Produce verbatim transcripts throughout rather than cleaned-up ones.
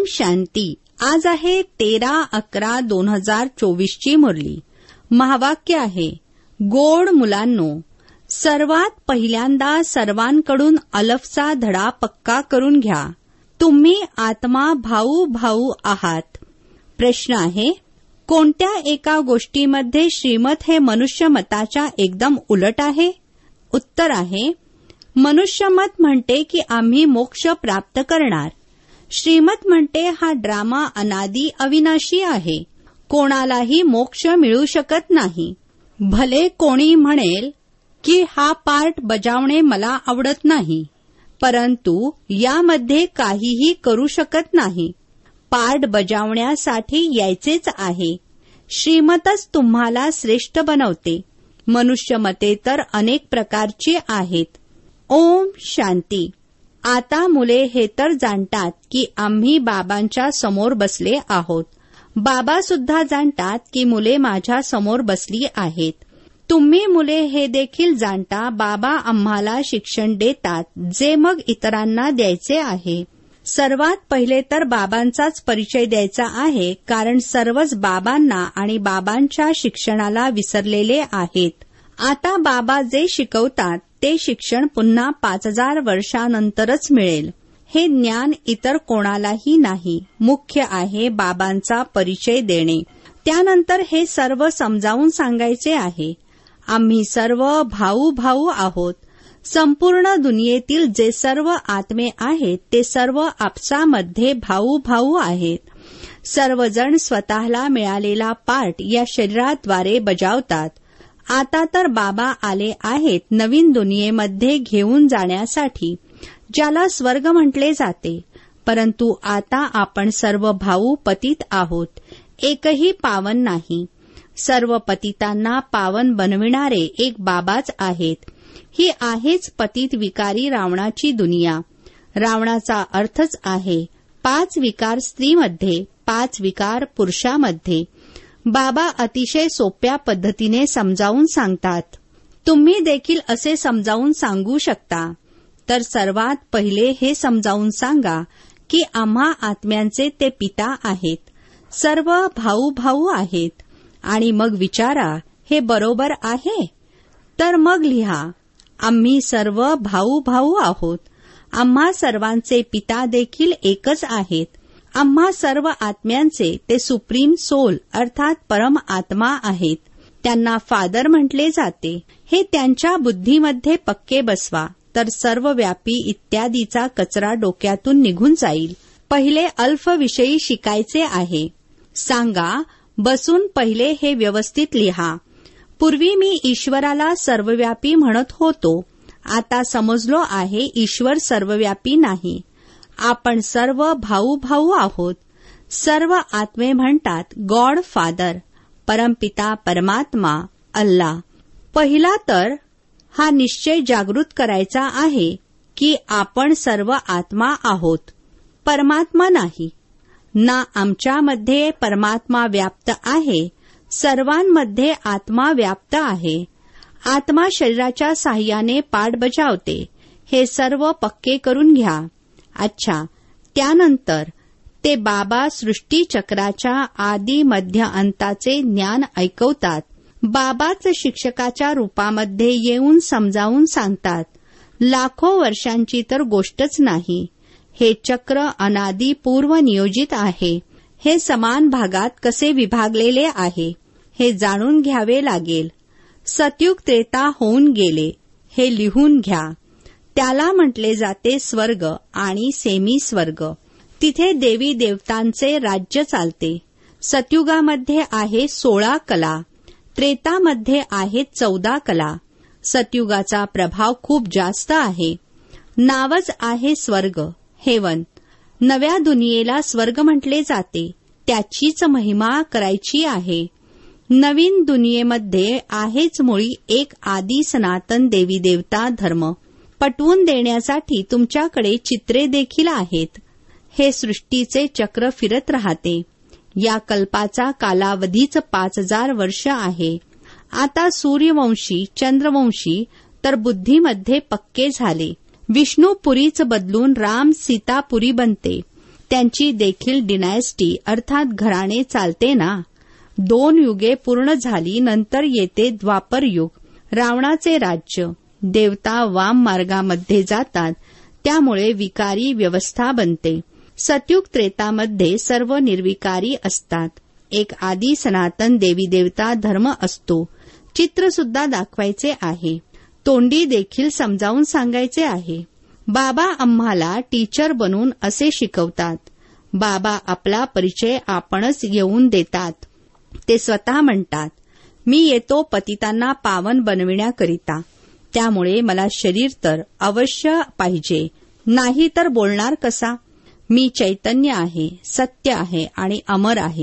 शांती. आज आहे तेरा अकरा दोन हजार चोवीस ची मुरली. महावाक्य आहे, गोड मुलांनो, सर्वात पहिल्यांदा सर्वांकडून अलफचा धडा पक्का करून घ्या. तुम्ही आत्मा भाऊ भाऊ आहात. प्रश्न आहे, कोणत्या एका गोष्टीमध्ये श्रीमत हे मनुष्यमताच्या एकदम उलट आहे? उत्तर आहे, मनुष्यमत म्हणते की आम्ही मोक्ष प्राप्त करणार. श्रीमत म्हणते हा ड्रामा अनादी अविनाशी आहे. कोणालाही मोक्ष मिळू शकत नाही. भले कोणी म्हणेल की हा पार्ट बजावणे मला आवडत नाही, परंतु यामध्ये काहीही करू शकत नाही. पार्ट बजावण्यासाठी यायचेच आहे. श्रीमतच तुम्हाला श्रेष्ठ बनवते. मनुष्यमते तर अनेक प्रकारची आहेत. ओम शांती. आता मुले हे तर जाणतात की आम्ही बाबांच्या समोर बसले आहोत. बाबा सुद्धा जाणतात की मुले माझ्या समोर बसली आहेत. तुम्ही मुले हे देखील जाणता बाबा आम्हाला शिक्षण देतात, जे मग इतरांना द्यायचे आहे. सर्वात पहिले तर बाबांचाच परिचय द्यायचा आहे, कारण सर्वच बाबांना आणि बाबांच्या शिक्षणाला विसरलेले आहेत. आता बाबा जे शिकवतात ते शिक्षण पुन्हा पाच हजार वर्षानंतरच मिळेल. हे ज्ञान इतर कोणालाही नाही. मुख्य आहे बाबांचा परिचय देणे. त्यानंतर हे सर्व समजावून सांगायचे आहे. आम्ही सर्व भाऊ भाऊ आहोत. संपूर्ण दुनियेतील जे सर्व आत्मे आहेत ते सर्व आपसामध्ये भाऊ भाऊ आहेत. सर्वजण स्वतःला मिळालेला पार्ट या शरीराद्वारे बजावतात. आता तर बाबा आले आहेत नवीन दुनियेमध्ये घेऊन जाण्यासाठी, ज्याला स्वर्ग म्हटले जाते. परंतु आता आपण सर्व भाऊ पतित आहोत. एकही पावन नाही. सर्व पतितांना पावन बनविणारे एक बाबाच आहेत. ही आहेच पतित विकारी रावणाची दुनिया. रावणाचा अर्थच आहे पाच विकार स्त्रीमध्ये, पाच विकार पुरुषामध्ये. बाबा अतिशय सोप्या पद्धतीने समजावून सांगतात. तुम्ही देखील असे समजावून सांगू शकता. तर सर्वात पहिले हे समजावून सांगा की आम्हा आत्म्यांचे ते पिता आहेत. सर्व भाऊ भाऊ आहेत. आणि मग विचारा, हे बरोबर आहे? तर मग लिहा, आम्ही सर्व भाऊ भाऊ आहोत. आम्हा सर्वांचे पिता देखील एकच आहेत. आम्हा सर्व आत्म्यांचे ते सुप्रीम सोल अर्थात परम आत्मा आहेत. त्यांना फादर म्हटले जाते. हे त्यांच्या बुद्धीमध्ये पक्के बसवा, तर सर्वव्यापी इत्यादीचा कचरा डोक्यातून निघून जाईल. पहिले अल्फविषयी शिकायचे आहे. सांगा, बसून पहिले हे व्यवस्थित लिहा. पूर्वी मी ईश्वराला सर्वव्यापी म्हणत होतो. आता समजलो आहे ईश्वर सर्वव्यापी नाही. आपण सर्व भाऊ भाऊ आहोत. सर्व आत्मे म्हणतात गॉड फादर, परमपिता परमात्मा अल्ला. पहिला तर हा निश्चय जागृत करायचा आहे की आपण सर्व आत्मा आहोत, परमात्मा नाही. ना आमच्यामध्ये परमात्मा व्याप्त आहे, सर्वांमध्ये आत्मा व्याप्त आहे. आत्मा शरीराच्या साह्याने पाठ बजावते. हे सर्व पक्के करून घ्या. अच्छा, त्यानंतर ते बाबा सृष्टीचक्राच्या आदी मध्य अंताचे ज्ञान ऐकवतात. बाबाच शिक्षकाच्या रूपामध्ये येऊन समजावून सांगतात. लाखो वर्षांची तर गोष्टच नाही. हे चक्र अनादी पूर्व नियोजित आहे. हे समान भागात कसे विभागलेले आहे हे जाणून घ्यावे लागेल. सतयुग त्रेता होऊन गेले हे लिहून घ्या. त्याला म्हटले जाते स्वर्ग आणि सेमी स्वर्ग. तिथे देवी देवतांचे राज्य चालते. सतयुगामध्ये आहे सोळा कला, त्रेतामध्ये आहे चौदा कला. सतयुगाचा प्रभाव खूप जास्त आहे. नावच आहे स्वर्ग, हेवन. नव्या दुनियेला स्वर्ग म्हटले जाते. त्याचीच महिमा करायची आहे. नवीन दुनियेमध्ये आहेच मुळी एक आदी सनातन देवी देवता धर्म. पटवून देण्यासाठी तुमच्याकडे चित्रे देखील आहेत. हे सृष्टीचे चक्र फिरत राहते. या कल्पाचा कालावधीच पाच हजार वर्ष आहे. आता सूर्यवंशी, चंद्रवंशी तर बुद्धीमध्ये पक्के झाले. विष्णुपुरीच बदलून राम सीतापुरी बनते. त्यांची देखील डिनायस्टी अर्थात घराणे चालते ना. दोन युगे पूर्ण झाली, नंतर येते द्वापर युग, रावणाचे राज्य. देवता वाम मार्गामध्ये जातात, त्यामुळे विकारी व्यवस्था बनते. सतयुग त्रेतामध्ये सर्व निर्विकारी असतात. एक आदी सनातन देवी देवता धर्म असतो. चित्र सुद्धा दाखवायचे आहे, तोंडी देखील समजावून सांगायचे आहे. बाबा आम्हाला टीचर बनून असे शिकवतात. बाबा आपला परिचय आपणच येऊन देतात. ते स्वतः म्हणतात, मी येतो पतितांना पावन बनविण्याकरिता, त्यामुळे मला शरीर तर अवश्य पाहिजे, नाही तर बोलणार कसा. मी चैतन्य आहे, सत्य आहे आणि अमर आहे.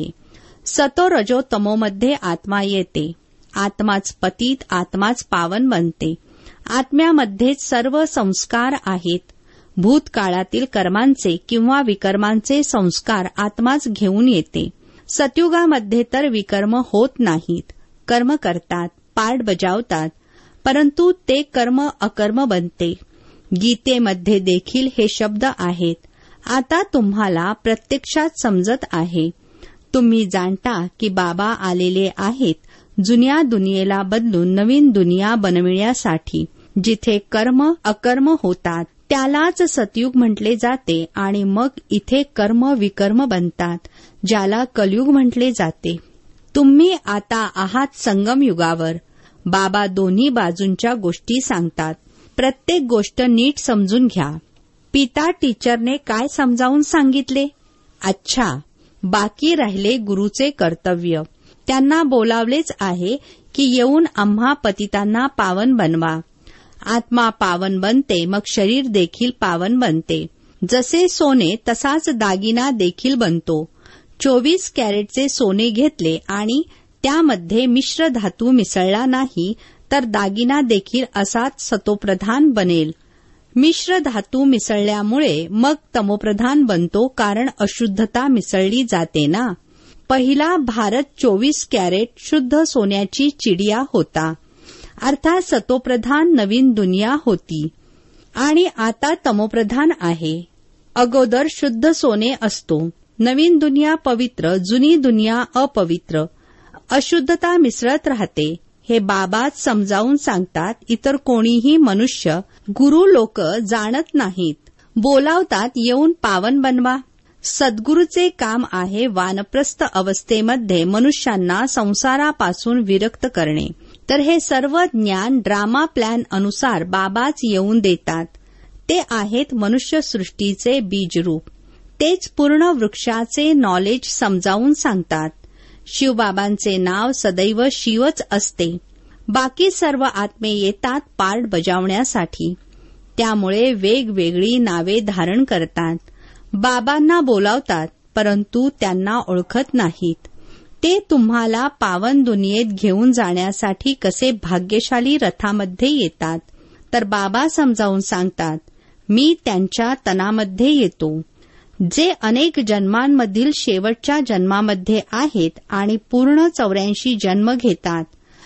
सतो रजो तमोमध्ये आत्मा येते. आत्माच पतित, आत्माच पावन बनते. आत्म्यामध्येच सर्व संस्कार आहेत. भूतकाळातील कर्मांचे किंवा विकर्मांचे संस्कार आत्माच घेऊन येते. सतयुगामध्ये तर विकर्म होत नाहीत. कर्म करतात, पार्ट बजावतात, परंतु ते कर्म अकर्म बनते. गीतेमध्ये देखील हे शब्द आहेत. आता तुम्हाला प्रत्यक्षात समजत आहे. तुम्ही जाणता की बाबा आलेले आहेत जुन्या दुनियेला बदलून नवीन दुनिया बनविण्यासाठी. जिथे कर्म अकर्म होतात त्यालाच सतयुग म्हटले जाते आणि मग इथे कर्म विकर्म बनतात, ज्याला कलयुग म्हटले जाते. तुम्ही आता आहात संगम युगावर. बाबा दोन्ही बाजूंच्या गोष्टी सांगतात. प्रत्येक गोष्ट नीट समजून घ्या. पिता टीचरने काय समजावून सांगितले? अच्छा, बाकी राहिले गुरुचे कर्तव्य. त्यांना बोलावलेच आहे की येऊन आम्हा पतितांना पावन बनवा. आत्मा पावन बनते, मग शरीर देखील पावन बनते. जसे सोने तसाच दागिना देखील बनतो. चोवीस कॅरेटचे सोने घेतले आणि त्यामध्ये मिश्र धातू मिसळला नाही तर दागिना देखील असाच सतोप्रधान बनेल. मिश्र धातू मिसळल्यामुळे मग तमोप्रधान बनतो, कारण अशुद्धता मिसळली जाते ना. पहिला भारत चोवीस कॅरेट शुद्ध सोन्याची चिडिया होता, अर्थात सतोप्रधान नवीन दुनिया होती आणि आता तमोप्रधान आहे. अगोदर शुद्ध सोने असतो. नवीन दुनिया पवित्र, जुनी दुनिया अपवित्र. अशुद्धता मिसळत राहते. हे बाबाच समजावून सांगतात. इतर कोणीही मनुष्य, गुरु लोक जाणत नाहीत. बोलावतात येऊन पावन बनवा. सद्गुरूचे काम आहे वानप्रस्थ अवस्थेमध्ये मनुष्यांना संसारापासून विरक्त करणे. तर हे सर्व ज्ञान ड्रामा प्लॅन अनुसार बाबाच येऊन देतात. ते आहेत मनुष्यसृष्टीचे बीजरूप. तेच पूर्ण वृक्षाचे नॉलेज समजावून सांगतात. शिवबाबांचे नाव सदैव शिवच असते. बाकी सर्व आत्मे येतात पार्ट बजावण्यासाठी, त्यामुळे वेगवेगळी नावे धारण करतात. बाबांना बोलावतात, परंतु त्यांना ओळखत नाहीत. ते तुम्हाला पावन दुनियेत घेऊन जाण्यासाठी कसे भाग्यशाली रथामध्ये येतात. तर बाबा समजावून सांगतात, मी त्यांच्या तनामध्ये येतो, जे अनेक जन्मांमधील शेवटच्या जन्मामध्ये आहेत आणि पूर्ण चौऱ्याऐंशी जन्म घेतात.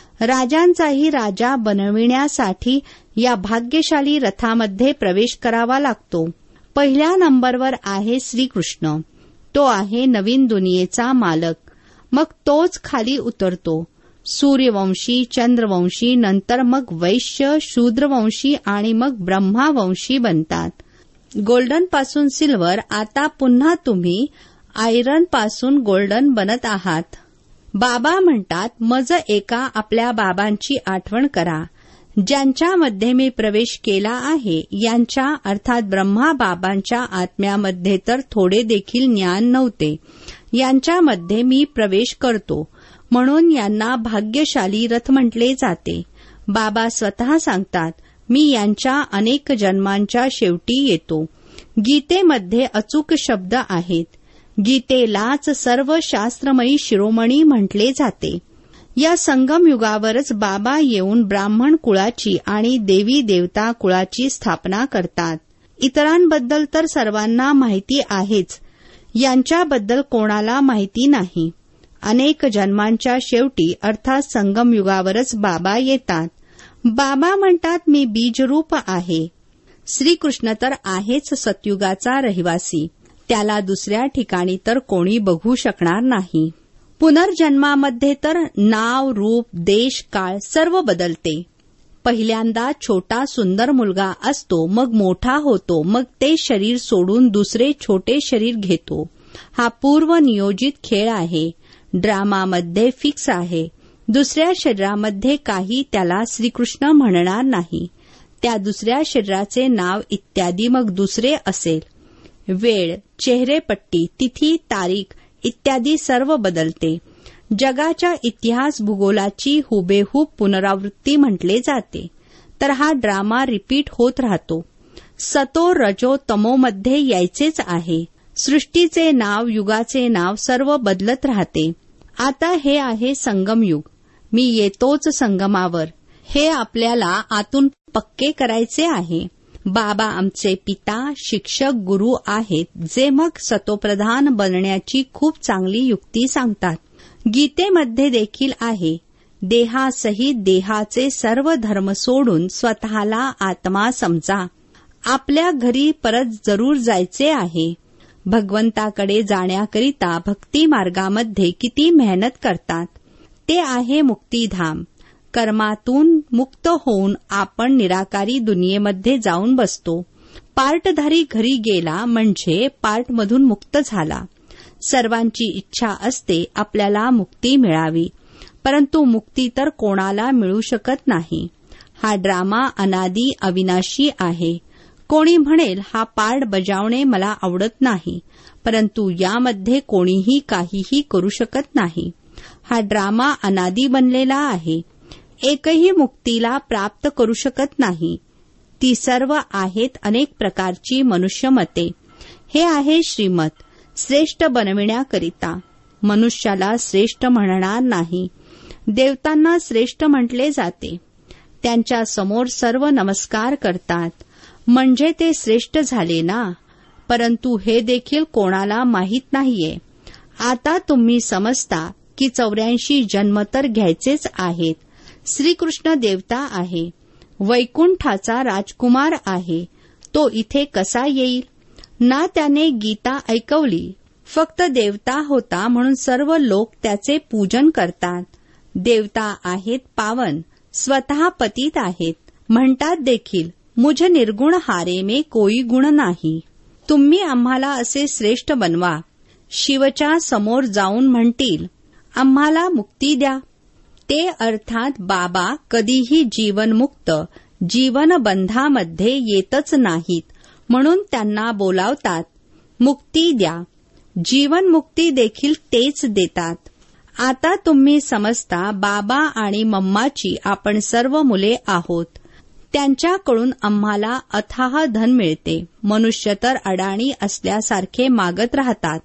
राजांचाही राजा बनविण्यासाठी या भाग्यशाली रथामध्ये प्रवेश करावा लागतो. पहिल्या नंबरवर आहे श्रीकृष्ण. तो आहे नवीन दुनियेचा मालक. मग तोच खाली उतरतो. सूर्यवंशी, चंद्रवंशी, नंतर मग वैश्य, शूद्रवंशी आणि मग ब्रह्मावंशी बनतात. गोल्डन पासून सिल्वर, आता पुन्हा तुम्ही आयरन पासून गोल्डन बनत आहात. बाबा म्हणतात, मज एका आपल्या बाबांची आठवण करा, ज्यांच्यामध्ये मी प्रवेश केला आहे. यांच्या अर्थात ब्रह्मा बाबांच्या आत्म्यामध्ये तर थोडे देखील ज्ञान नव्हते. यांच्यामध्ये मी प्रवेश करतो, म्हणून यांना भाग्यशाली रथ म्हटले जाते. बाबा स्वतः सांगतात, मी यांच्या अनेक जन्मांच्या शेवटी येतो. गीतेमध्ये अचूक शब्द आहेत. गीतेलाच सर्व शास्त्रमयी शिरोमणी म्हटले जाते. या संगम युगावरच बाबा येऊन ब्राह्मण कुळाची आणि देवी देवता कुळाची स्थापना करतात. इतरांबद्दल तर सर्वांना माहिती आहेच, यांच्याबद्दल कोणाला माहिती नाही. अनेक जन्मांच्या शेवटी अर्थात संगम युगावरच बाबा येतात. बाबा म्हणतात, मी बीजरूप आहे. श्रीकृष्ण तर आहेच सतयुगाचा रहिवासी. त्याला दुसऱ्या ठिकाणी तर कोणी बघू शकणार नाही. पुनर्जन्मामध्ये तर नाव, रूप, देश, काळ सर्व बदलते. पहिल्यांदा छोटा सुंदर मुलगा असतो, मग मोठा होतो, मग ते शरीर सोडून दुसरे छोटे शरीर घेतो. हा पूर्वनियोजित खेळ आहे. ड्रामामध्ये फिक्स आहे. दुसऱ्या शरीरामध्ये काही त्याला श्रीकृष्ण म्हणणार नाही. त्या दुसऱ्या शरीराचे नाव इत्यादी मग दुसरे असेल. वेळ, चेहरेपट्टी, तिथी, तारीख इत्यादी सर्व बदलते. जगाच्या इतिहास भूगोलाची हुबेहूब पुनरावृत्ती म्हटले जाते. तर हा ड्रामा रिपीट होत राहतो. सतो रजो तमोमध्ये यायचेच आहे. सृष्टीचे नाव, युगाचे नाव सर्व बदलत राहते. आता हे आहे संगमयुग. मी येतोच संगमावर, हे आपल्याला आतून पक्के करायचे आहे. बाबा आमचे पिता, शिक्षक, गुरु आहेत, जे मग सतोप्रधान बनण्याची खूप चांगली युक्ती सांगतात. गीतेमध्ये देखील आहे, देहासहित देहाचे सर्व धर्म सोडून स्वतःला आत्मा समजा. आपल्या घरी परत जरूर जायचे आहे. भगवंताकडे जाण्याकरिता भक्ती मार्गामध्ये किती मेहनत करतात. ते आहे मुक्तीधाम. कर्मातून मुक्त होऊन आपण निराकारी दुनियेमध्ये जाऊन बसतो. पार्टधारी घरी गेला म्हणजे पार्टमधून मुक्त झाला. सर्वांची इच्छा असते आपल्याला मुक्ती मिळावी, परंतु मुक्ती तर कोणाला मिळू शकत नाही. हा ड्रामा अनादी अविनाशी आहे. कोणी म्हणेल हा पार्ट बजावणे मला आवडत नाही, परंतु यामध्ये कोणीही काहीही करू शकत नाही. हा ड्रामा अनादी बनलेला आहे. एकही मुक्तीला प्राप्त करू शकत नाही. ती सर्व आहेत अनेक प्रकारची मनुष्यमते. हे आहे श्रीमत श्रेष्ठ बनविण्याकरिता. मनुष्याला श्रेष्ठ म्हणणार नाही. देवतांना श्रेष्ठ म्हटले जाते. त्यांच्या समोर सर्व नमस्कार करतात, म्हणजे ते श्रेष्ठ झाले ना. परंतु हे देखील कोणाला माहीत नाहीये. आता तुम्ही समजता की चौऱ्याऐंशी जन्म तर घ्यायचेच आहेत. श्रीकृष्ण देवता आहे, वैकुंठाचा राजकुमार आहे. तो इथे कसा येईल ना. त्याने गीता ऐकवली. फक्त देवता होता म्हणून सर्व लोक त्याचे पूजन करतात. देवता आहेत पावन, स्वतः पतित आहेत. म्हणतात देखील, मुझ निर्गुण हारे में कोई गुण नाही. तुम्ही आम्हाला असे श्रेष्ठ बनवा. शिवच्या समोर जाऊन म्हणतील, आम्हाला मुक्ती द्या. ते अर्थात बाबा कधीही जीवनमुक्त जीवनबंधामध्ये येतच नाहीत, म्हणून त्यांना बोलावतात, मुक्ती द्या. जीवनमुक्ती देखील तेच देतात. आता तुम्ही समजता बाबा आणि मम्माची आपण सर्व मुले आहोत. त्यांच्याकडून आम्हाला अथाह धन मिळते. मनुष्य तर अडाणी असल्यासारखे मागत राहतात.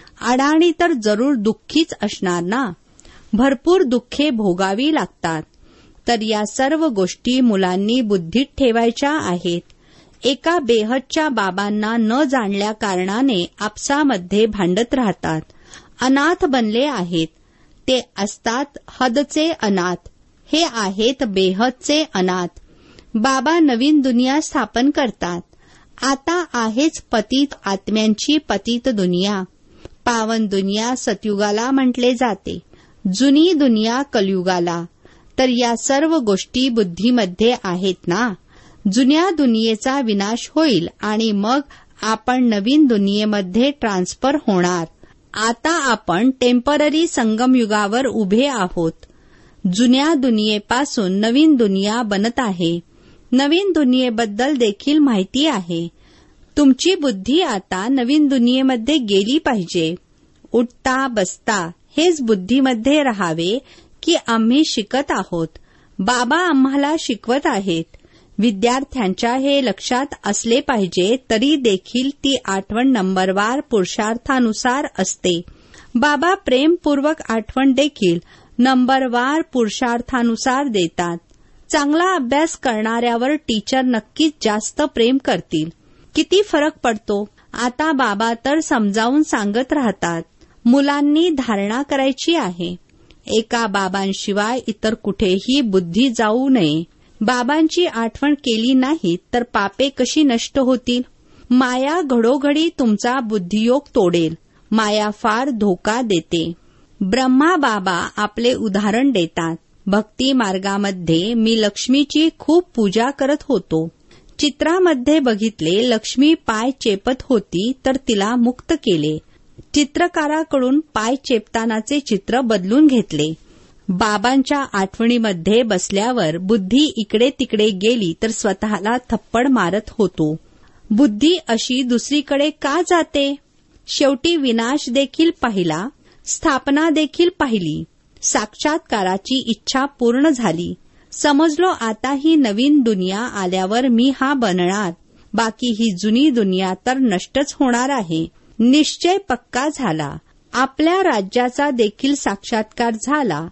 अडाणी तर जरूर दुःखीच असणार ना. भरपूर दुःखे भोगावी लागतात. तर या सर्व गोष्टी मुलांनी बुद्धीत ठेवायच्या आहेत. एका बेहदच्या बाबांना न जाणल्या कारणाने आपसामध्ये भांडत राहतात. अनाथ बनले आहेत. ते असतात हदचे अनाथ. हे आहेत बेहदचे अनाथ. बाबा नवीन दुनिया स्थापन करतात. आता आहेच पतित आत्म्यांची पतित दुनिया. पावन दुनिया सतयुगाला म्हटले जाते, जुनी दुनिया कलयुगाला. तर या सर्व गोष्टी बुद्धीमध्ये आहेत ना. जुन्या दुनियेचा विनाश होईल आणि मग आपण नवीन दुनियेमध्ये ट्रान्सफर होणार. आता आपण टेम्पररी संगमयुगावर उभे आहोत. जुन्या दुनियेपासून नवीन दुनिया बनत आहे. नवीन दुनियेबद्दल देखील माहिती आहे. तुमची बुद्धी आता नवीन दुनियेमध्ये गेली पाहिजे. उठता बसता हेच बुद्धीमध्ये राहावे की आम्ही शिकत आहोत. बाबा आम्हाला शिकवत आहेत. विद्यार्थ्यांच्या हे लक्षात असले पाहिजे. तरी देखील ती आठवण नंबरवार पुरुषार्थानुसार असते. बाबा प्रेमपूर्वक आठवण देखील नंबरवार पुरुषार्थानुसार देतात. चांगला अभ्यास करणाऱ्यावर टीचर नक्कीच जास्त प्रेम करतील. किती फरक पडतो. आता बाबा तर समजावून सांगत राहतात. मुलांनी धारणा करायची आहे. एका बाबांशिवाय इतर कुठेही बुद्धी जाऊ नये. बाबांची आठवण केली नाही तर पापे कशी नष्ट होतील. माया घडोघडी तुमचा बुद्धियोग तोडेल. माया फार धोका देते. ब्रह्मा बाबा आपले उदाहरण देतात. भक्ती मार्गामध्ये मी लक्ष्मीची खूप पूजा करत होतो. चित्रामध्ये बघितले लक्ष्मी पाय चेपत होती तर तिला मुक्त केले. चित्रकाराकडून पाय चेपतानाचे चित्र बदलून घेतले. बाबांच्या आठवणीमध्ये बसल्यावर बुद्धी इकडे तिकडे गेली तर स्वतःला थप्पड मारत होतो. बुद्धी अशी दुसरीकडे का जाते? शेवटी विनाश देखील पाहिला, स्थापना देखील पाहिली. साक्षात्काराची इच्छा पूर्ण झाली. समजलो आता ही नवीन दुनिया आल्यावर मी हा बनणार, बाकी ही जुनी दुनिया तर नष्टच होणार आहे. निश्चय पक्का झाला. आपल्या राज्याचा देखील साक्षात्कार झाला.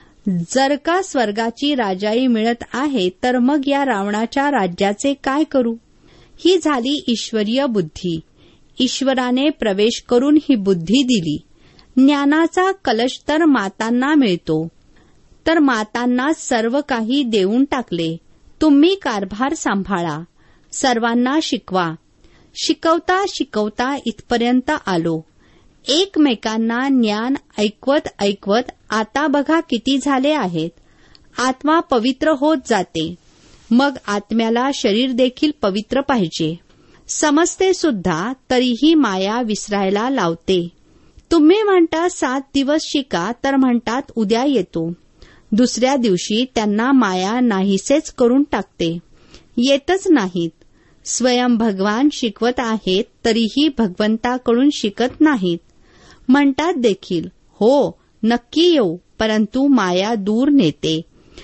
जर का स्वर्गाची राजाई मिळत आहे तर मग या रावणाच्या राज्याचे काय करू? ही झाली ईश्वरीय बुद्धी. ईश्वराने प्रवेश करून ही बुद्धी दिली. ज्ञानाचा कलश तर मातांना मिळतो, तर मातांना सर्व काही देऊन टाकले. तुम्ही कारभार सांभाळा, सर्वांना शिकवा. शिकवता शिकवता इथपर्यंत आलो. एकमेकांना ज्ञान ऐकवत ऐकवत आता बघा किती झाले आहेत. आत्मा पवित्र होत जाते. मग आत्म्याला शरीर देखील पवित्र पाहिजे. समजते सुद्धा तरीही माया विसरायला लावते. तुम्ही म्हणता सात दिवस शिका तर म्हणतात उद्या येतो. दुसऱ्या दिवशी त्यांना माया नाहीसेच करून टाकते. येतच नाहीत. स्वयं भगवान शिकवत आहेत तरीही भगवंताकडून शिकत नाहीत. म्हणतात देखील हो नक्की येऊ, परंतु माया दूर नेते.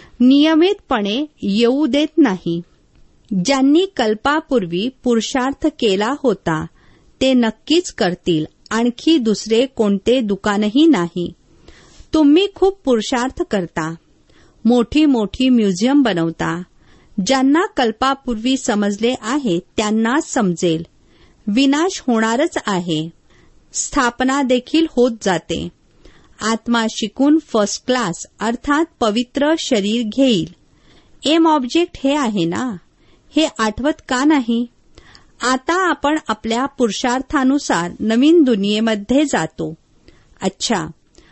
नियमितपणे येऊ देत नाही. ज्यांनी कल्पापूर्वी पुरुषार्थ केला होता ते नक्कीच करतील. आणखी दुसरे कोणते दुकानही नाही. तुम्ही खूप पुरुषार्थ करता, मोठी मोठी म्युझियम बनवता. ज्यांना कल्पापूर्वी समजले आहे त्यांनाच समजेल. विनाश होणारच आहे, स्थापना देखील होत जाते. आत्मा शिकून फर्स्ट क्लास अर्थात पवित्र शरीर घेईल. एम ऑब्जेक्ट हे आहे ना, हे आठवत का नाही? आता आपण आपल्या पुरुषार्थानुसार नवीन दुनियेमध्ये जातो. अच्छा,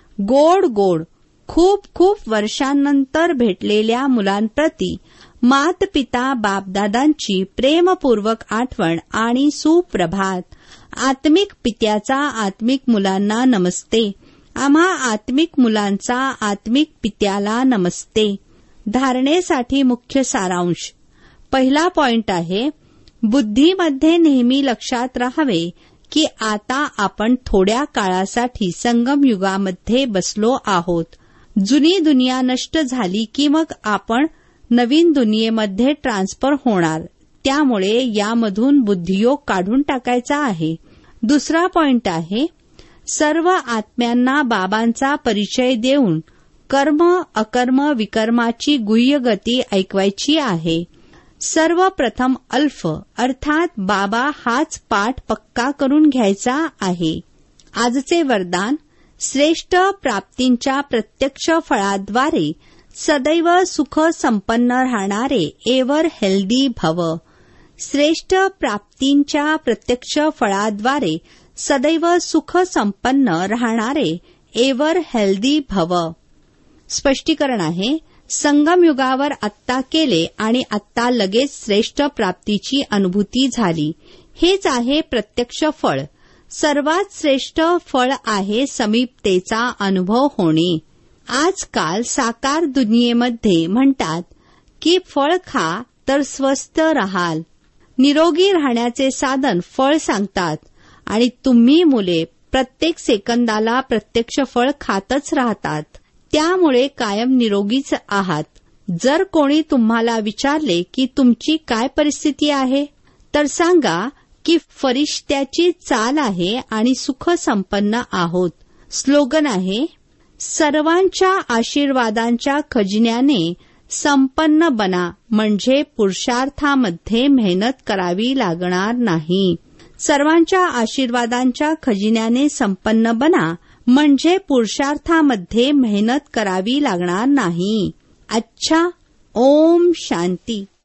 गोड गोड खूप खूप वर्षांनंतर भेटलेल्या मुलांप्रती मात पिता बापदादांची प्रेमपूर्वक आठवण आणि सुप्रभात. आत्मिक पित्याचा आत्मिक मुलांना नमस्ते. आम्हा आत्मिक मुलांचा आत्मिक पित्याला नमस्ते. धारणेसाठी मुख्य सारांश. पहिला पॉइंट आहे, बुद्धीमध्ये नेहमी लक्षात राहावे की आता आपण थोड्या काळासाठी संगम युगामध्ये बसलो आहोत. जुनी दुनिया नष्ट झाली की मग आपण नवीन दुनियेमध्ये ट्रान्सफर होणार. त्यामुळे यामधून बुद्धियोग काढून टाकायचा आहे. दुसरा पॉइंट आहे, सर्व आत्म्यांना बाबांचा परिचय देऊन कर्म अकर्म विकर्माची गुह्य गती ऐकवायची आहे. सर्वप्रथम अल्फ अर्थात बाबा हाच पाठ पक्का करून घ्यायचा आहे. आजचे वरदान, श्रेष्ठ प्राप्तींच्या प्रत्यक्ष फळाद्वारे सदैव सुख संपन्न राहणारे एव्हर हेल्दी भव. श्रेष्ठ प्राप्तींच्या प्रत्यक्ष फळाद्वारे सदैव सुख संपन्न राहणारे एव्हर हेल्दी भव. स्पष्टीकरण आहे, संगम युगावर आत्ता केले आणि आत्ता लगेच श्रेष्ठ प्राप्तीची अनुभूती झाली. हेच आहे प्रत्यक्ष फळ. सर्वात श्रेष्ठ फळ आहे समीपतेचा अनुभव होणे. आजकाल साकार दुनियेमध्ये म्हणतात की फळ खा तर स्वस्थ राहाल. निरोगी राहण्याचे साधन फळ सांगतात आणि तुम्ही मुले प्रत्येक सेकंदाला प्रत्यक्ष फळ खातच राहतात. त्यामुळे कायम निरोगीच आहात. जर कोणी तुम्हाला विचारले की तुमची काय परिस्थिती आहे तर सांगा की फरिश्त्याची चाल आहे आणि सुख संपन्न आहोत. स्लोगन आहे, सर्वांच्या आशीर्वादांच्या खजिन्याने संपन्न बना, म्हणजे पुरुषार्थामध्ये मेहनत करावी लागणार नाही. सर्वांच्या आशीर्वादांच्या खजिन्याने संपन्न बना म्हणजे पुरुषार्थामध्ये मेहनत करावी लागणार नाही. अच्छा, ओम शांती.